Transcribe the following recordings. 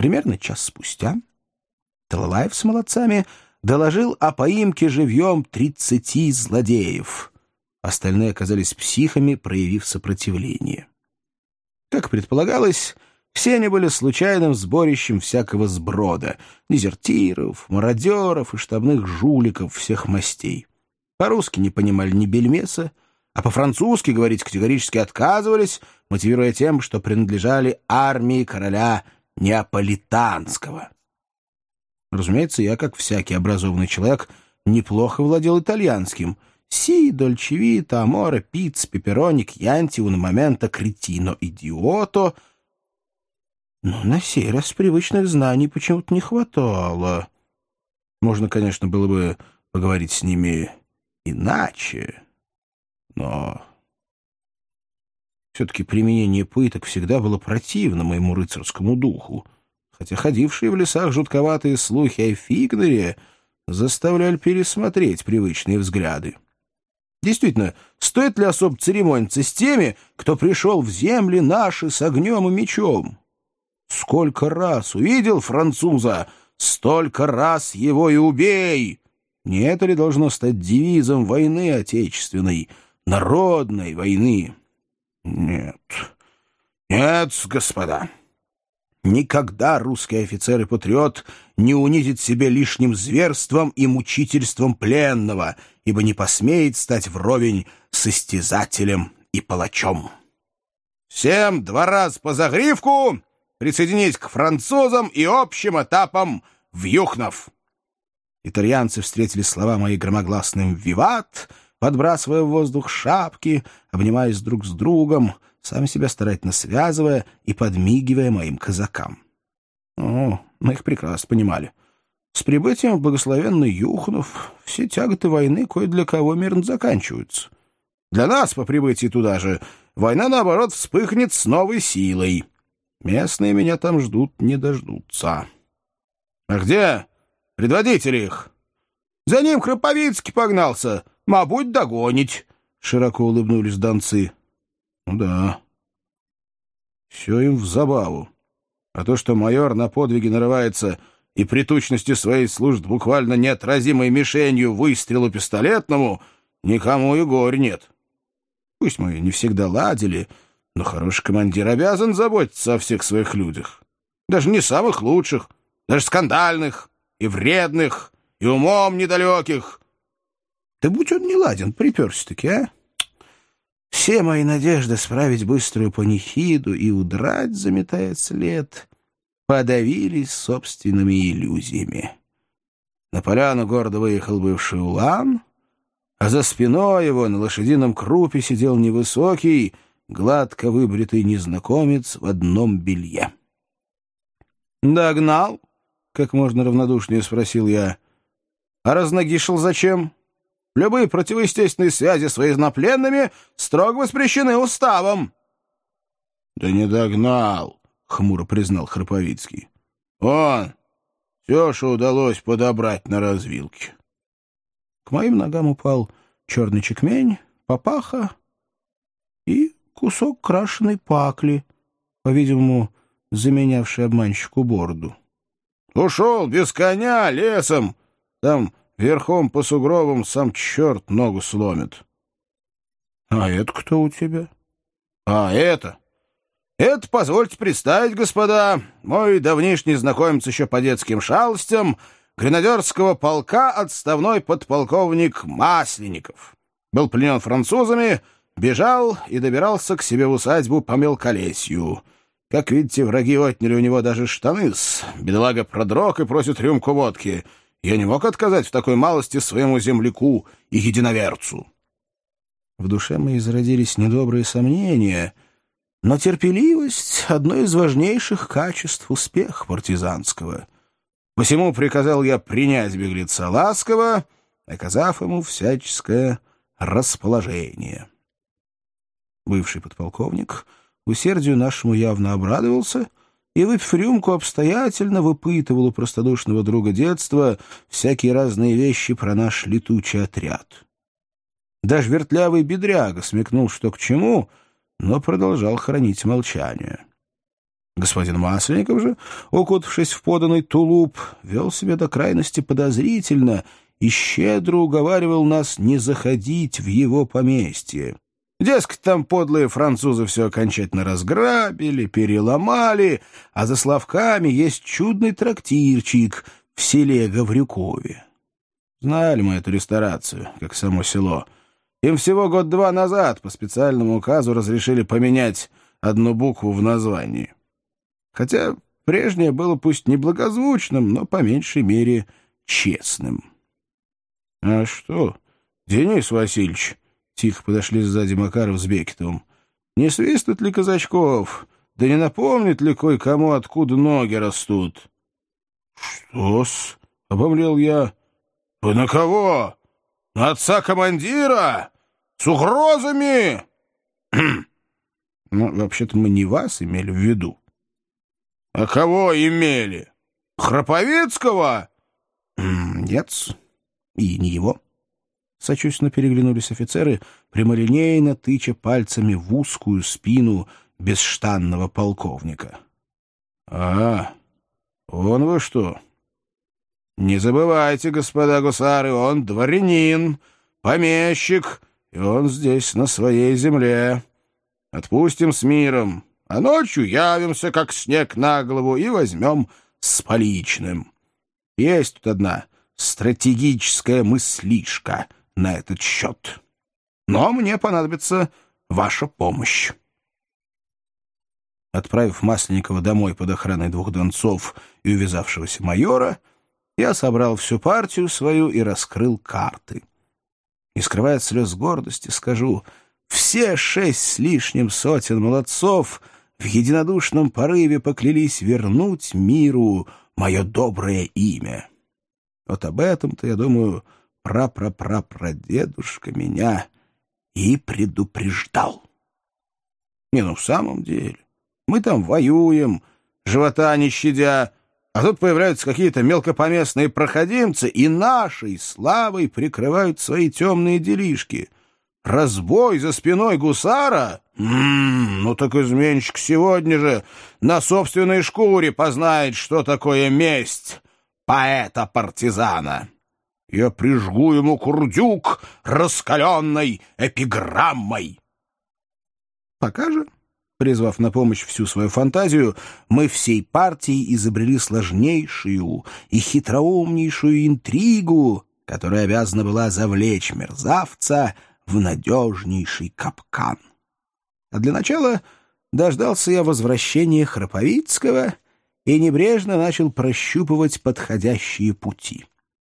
Примерно час спустя Талалаев с молодцами доложил о поимке живьем 30 злодеев. Остальные оказались психами, проявив сопротивление. Как предполагалось, все они были случайным сборищем всякого сброда — дезертиров, мародеров и штабных жуликов всех мастей. По-русски не понимали ни бельмеса, а по-французски говорить категорически отказывались, мотивируя тем, что принадлежали армии короля Неаполитанского. Разумеется, я, как всякий образованный человек, неплохо владел итальянским. «Си, дольчевита, аморе, пиц, пепперони, кьянти, уна момента, кретино, идиото». Но на сей раз привычных знаний почему-то не хватало. Можно, конечно, было бы поговорить с ними иначе, но все-таки применение пыток всегда было противно моему рыцарскому духу, хотя ходившие в лесах жутковатые слухи о Фигнере заставляли пересмотреть привычные взгляды. Действительно, стоит ли особо церемониться с теми, кто пришел в земли наши с огнем и мечом? Сколько раз увидел француза, столько раз его и убей! Не это ли должно стать девизом войны отечественной, народной войны? Нет, нет, господа. Никогда русский офицер и патриот не унизит себя лишним зверством и мучительством пленного, ибо не посмеет стать вровень с истязателем и палачом. Всем 2 раза по загривку присоединить к французам и общим этапам в Юхнов. Итальянцы встретили слова мои громогласным «Виват», подбрасывая в воздух шапки, обнимаясь друг с другом, сами себя старательно связывая и подмигивая моим казакам. Мы их прекрасно понимали. С прибытием в благословенный Юхнов все тяготы войны кое для кого мирно заканчиваются. Для нас по прибытии туда же война, наоборот, вспыхнет с новой силой. Местные меня там ждут, не дождутся. А где предводитель их? За ним Храповицкий погнался, мабуть, догонить, — широко улыбнулись донцы. Ну да, все им в забаву. А то, что майор на подвиги нарывается и при тучности своей служит буквально неотразимой мишенью выстрелу пистолетному, никому и горь нет. Пусть мы не всегда ладили, но хороший командир обязан заботиться о всех своих людях. Даже не самых лучших, даже скандальных и вредных, и умом недалеких. Да будь он не ладен, приперся-таки, а? Все мои надежды справить быструю панихиду и удрать, заметая след, подавились собственными иллюзиями. На поляну гордо выехал бывший улан, а за спиной его на лошадином крупе сидел невысокий, гладко выбритый незнакомец в одном белье. «Догнал?» — как можно равнодушнее спросил я. «А разногишил зачем? Любые противоестественные связи с военнопленными строго воспрещены уставом». «Да не догнал», — хмуро признал Храповицкий. «Он все, что удалось подобрать на развилке». К моим ногам упал черный чекмень, папаха и кусок крашеной пакли, по-видимому, заменявший обманщику бороду. «Ушел без коня лесом, там верхом по сугробам сам черт ногу сломит». «А это кто у тебя?» «А это? Это, позвольте представить, господа, мой давнишний знакомец еще по детским шалостям, гренадерского полка отставной подполковник Масленников. Был пленен французами, бежал и добирался к себе в усадьбу по мелколесью. Как видите, враги отняли у него даже штаны-с. Бедолага продрог и просит рюмку водки. Я не мог отказать в такой малости своему земляку и единоверцу». В душе моей зародились недобрые сомнения, но терпеливость — одно из важнейших качеств успеха партизанского. Посему приказал я принять беглеца ласково, оказав ему всяческое расположение. Бывший подполковник усердию нашему явно обрадовался и, выпив рюмку, обстоятельно выпытывал у простодушного друга детства всякие разные вещи про наш летучий отряд. Даже вертлявый бедряга смекнул, что к чему, но продолжал хранить молчание. Господин Масленников же, укутавшись в поданный тулуп, вел себя до крайности подозрительно и щедро уговаривал нас не заходить в его поместье. Дескать, там подлые французы все окончательно разграбили, переломали, а за Славками есть чудный трактирчик в селе Гаврюкове. Знали мы эту ресторацию, как само село. Им всего год-два назад по специальному указу разрешили поменять одну букву в названии. Хотя прежнее было пусть не благозвучным, но по меньшей мере честным. — А что, Денис Васильевич? — тихо подошли сзади Макаров с Бекетовым. — Не свистнут ли казачков? Да не напомнит ли кое-кому, откуда ноги растут? — Что-с? — обомлел я. — Вы на кого? На отца командира? С угрозами? — Ну, вообще-то мы не вас имели в виду. — А кого имели? Храповицкого? — Нет, и не его. Сочувственно переглянулись офицеры, прямолинейно тыча пальцами в узкую спину бесштанного полковника. — А, вон вы что! Не забывайте, господа гусары, он дворянин, помещик, и он здесь на своей земле. Отпустим с миром, а ночью явимся, как снег на голову, и возьмем с поличным. Есть тут одна стратегическая мыслишка на этот счет. Но мне понадобится ваша помощь. Отправив Масленникова домой под охраной 2 донцов и увязавшегося майора, я собрал всю партию свою и раскрыл карты. Не скрывая от слез гордости, скажу, все 6 с лишним сотен молодцов в единодушном порыве поклялись вернуть миру мое доброе имя. Вот об этом-то, я думаю, прапрапрапрадедушка меня и предупреждал. Не, ну в самом деле, мы там воюем, живота не щадя, а тут появляются какие-то мелкопоместные проходимцы и нашей славой прикрывают свои темные делишки. Разбой за спиной гусара? Ну так изменщик сегодня же на собственной шкуре познает, что такое месть поэта-партизана. Я прижгу ему курдюк раскаленной эпиграммой. Пока же, призвав на помощь всю свою фантазию, мы всей партией изобрели сложнейшую и хитроумнейшую интригу, которая обязана была завлечь мерзавца в надежнейший капкан. А для начала дождался я возвращения Храповицкого и небрежно начал прощупывать подходящие пути.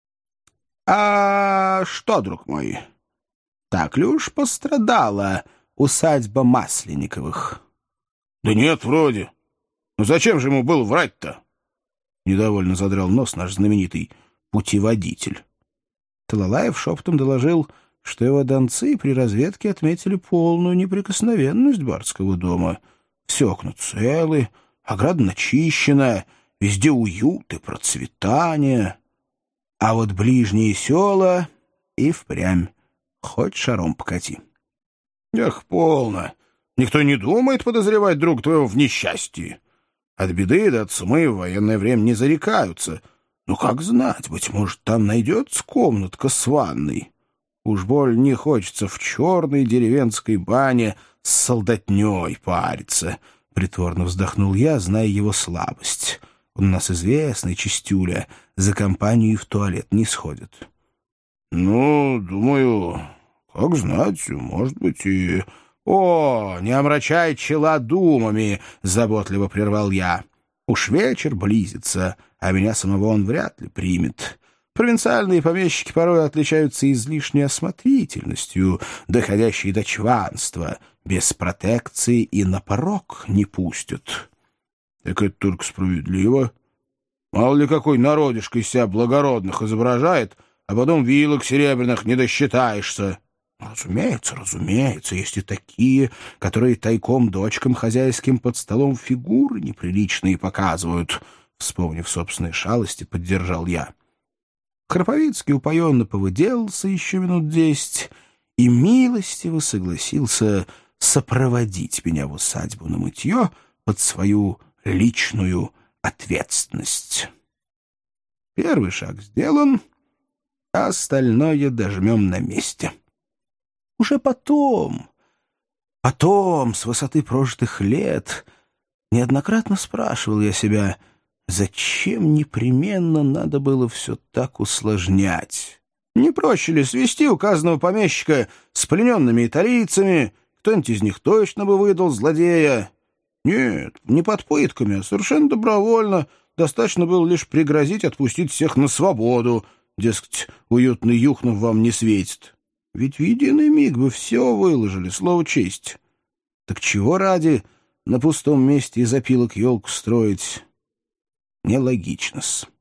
«А что, друг мой, так ли уж пострадала усадьба Масленниковых?» «Да нет, вроде. Ну зачем же ему было врать-то?» Недовольно задрал нос наш знаменитый путеводитель. Талалаев шепотом доложил, что его донцы при разведке отметили полную неприкосновенность барского дома. Все окна целы, ограда начищена, везде уют и процветание. А вот ближние села и впрямь хоть шаром покати. Эх, полно. Никто не думает подозревать друг твоего в несчастье. От беды до цумы в военное время не зарекаются. Ну, как знать, быть может, там найдется комнатка с ванной. Уж боль не хочется в черной деревенской бане с солдатней париться. Притворно вздохнул я, зная его слабость. Он у нас известный, чистюля, за компанию в туалет не сходит. — Ну, думаю, как знать, может быть, и... — О, не омрачай чела думами, — заботливо прервал я. Уж вечер близится, а меня самого он вряд ли примет. Провинциальные помещики порой отличаются излишней осмотрительностью, доходящей до чванства, без протекции и на порог не пустят. Так это только справедливо. Мало ли какой народишко из себя благородных изображает, а потом вилок серебряных не досчитаешься. Разумеется, разумеется, есть и такие, которые тайком дочкам хозяйским под столом фигуры неприличные показывают. Вспомнив собственные шалости, поддержал я. Храповицкий упоенно повыделался еще минут 10 и милостиво согласился сопроводить меня в усадьбу на мытье под свою личную ответственность. Первый шаг сделан, а остальное дожмем на месте. Уже потом, с высоты прожитых лет, неоднократно спрашивал я себя, зачем непременно надо было все так усложнять? Не проще ли свести указанного помещика с плененными италийцами? Кто-нибудь из них точно бы выдал злодея. Нет, не под пытками, а совершенно добровольно. Достаточно было лишь пригрозить отпустить всех на свободу. Дескать, уютный Юхнов вам не светит. Ведь в единый миг бы все выложили, слово честь. Так чего ради на пустом месте из опилок елку строить? Нелогично-с.